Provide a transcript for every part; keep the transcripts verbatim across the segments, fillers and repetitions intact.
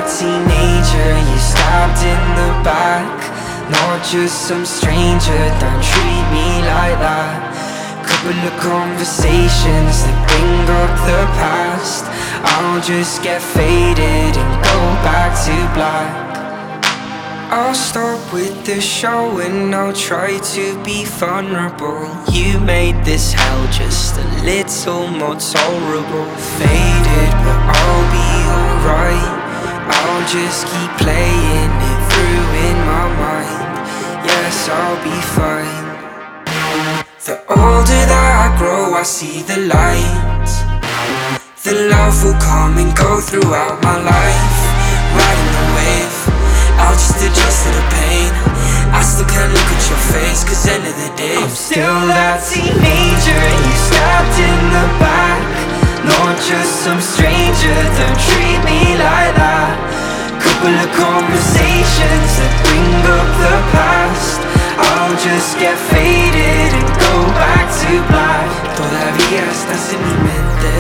that teenager you stabbed in the back. Not just some stranger, don't treat me like that. Couple of conversations that bring up the past. I'll just get faded and go back to black. I'll stop with the show and I'll try to be vulnerable. You made this hell just a little more tolerable. Faded, but I'll be alright. I'll just keep playing it through in my mind. Yes, I'll be fine. The older that I grow, I see the light. The love will come and go throughout my life. Riding the wave, I'll just adjust to the pain. I still can't look at your face, cause end of the day I'm still that teenager you stabbed in the back. Not just some stranger, don't treat me like that. Couple of conversations that bring up the past. I'll just get faded and go back to black. Todavía estás en mi mente.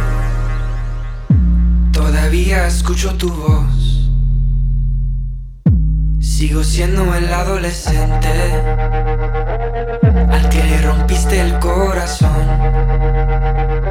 Todavía escucho tu voz. Sigo siendo el adolescente al que le rompiste el corazón.